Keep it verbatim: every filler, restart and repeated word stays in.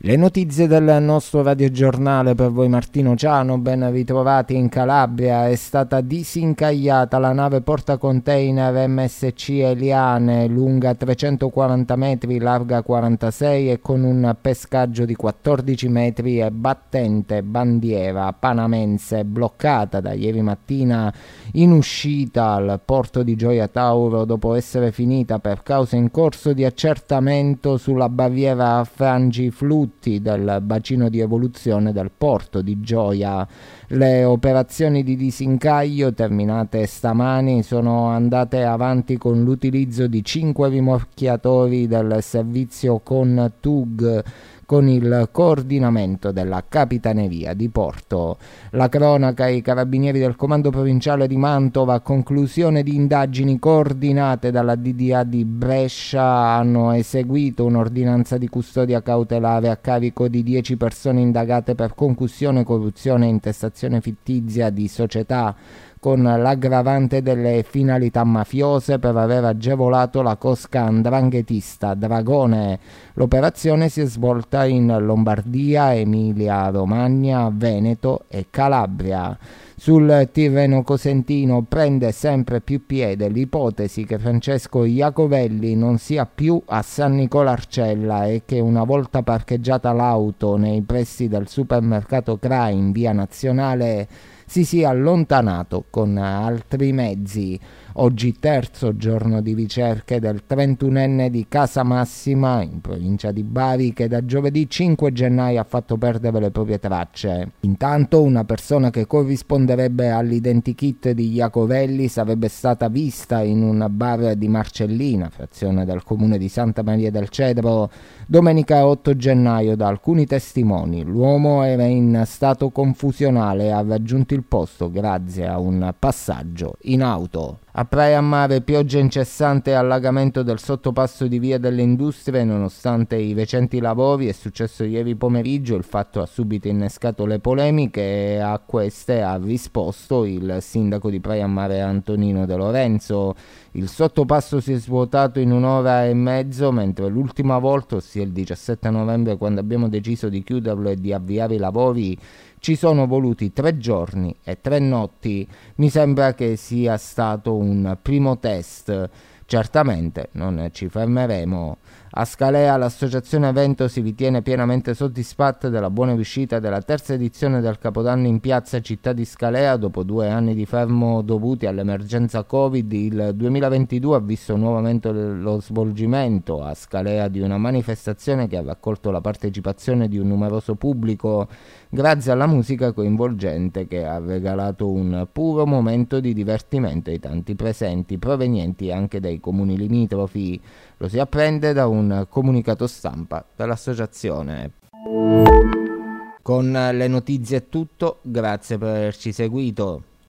Le notizie del nostro radiogiornale per voi Martino Ciano, ben ritrovati in Calabria. È stata disincagliata la nave portacontainer M S C Eliane, lunga trecentoquaranta metri, larga quarantasei e con un pescaggio di quattordici metri e battente bandiera panamense, bloccata da ieri mattina in uscita al porto di Gioia Tauro dopo essere finita per causa in corso di accertamento sulla barriera Frangiflutti del bacino di evoluzione del porto di Gioia. Le operazioni di disincaglio terminate stamani sono andate avanti con l'utilizzo di cinque rimorchiatori del servizio con T U G con il coordinamento della Capitaneria di Porto. La cronaca: i carabinieri del Comando Provinciale di Mantova, a conclusione di indagini coordinate dalla D D A di Brescia, hanno eseguito un'ordinanza di custodia cautelare a carico di dieci persone indagate per concussione, corruzione e intestazione fittizia di società, con l'aggravante delle finalità mafiose per aver agevolato la cosca 'ndranghetista Dragone. L'operazione si è svolta in Lombardia, Emilia-Romagna, Veneto e Calabria. Sul Tirreno Cosentino prende sempre più piede l'ipotesi che Francesco Iacovelli non sia più a San Nicolarcella e che, una volta parcheggiata l'auto nei pressi del supermercato C R A in via Nazionale, si sia allontanato con altri mezzi. Oggi terzo giorno di ricerche del trentunenne di Casamassima, in provincia di Bari, che da giovedì cinque gennaio ha fatto perdere le proprie tracce. Intanto una persona che corrisponderebbe all'identikit di Iacovelli sarebbe stata vista in un bar di Marcellina, frazione del comune di Santa Maria del Cedro, domenica otto gennaio da alcuni testimoni. L'uomo era in stato confusionale e ha raggiunto il posto grazie a un passaggio in auto. A Praia a Mare, pioggia incessante e allagamento del sottopasso di Via delle Industrie. Nonostante i recenti lavori, è successo ieri pomeriggio. Il fatto ha subito innescato le polemiche e a queste ha risposto il sindaco di Praia a Mare Antonino De Lorenzo. Il sottopasso si è svuotato in un'ora e mezzo, mentre l'ultima volta, ossia il diciassette novembre, quando abbiamo deciso di chiuderlo e di avviare i lavori, ci sono voluti tre giorni e tre notti. Mi sembra che sia stato un primo test. Certamente non ci fermeremo. A Scalea l'associazione Evento si ritiene pienamente soddisfatta della buona riuscita della terza edizione del Capodanno in piazza Città di Scalea. Dopo due anni di fermo dovuti all'emergenza Covid, il duemilaventidue ha visto nuovamente lo svolgimento a Scalea di una manifestazione che ha raccolto la partecipazione di un numeroso pubblico grazie alla musica coinvolgente che ha regalato un puro momento di divertimento ai tanti presenti, provenienti anche dai comuni limitrofi. Lo si apprende da un comunicato stampa dell'associazione. Con le notizie è tutto, grazie per averci seguito.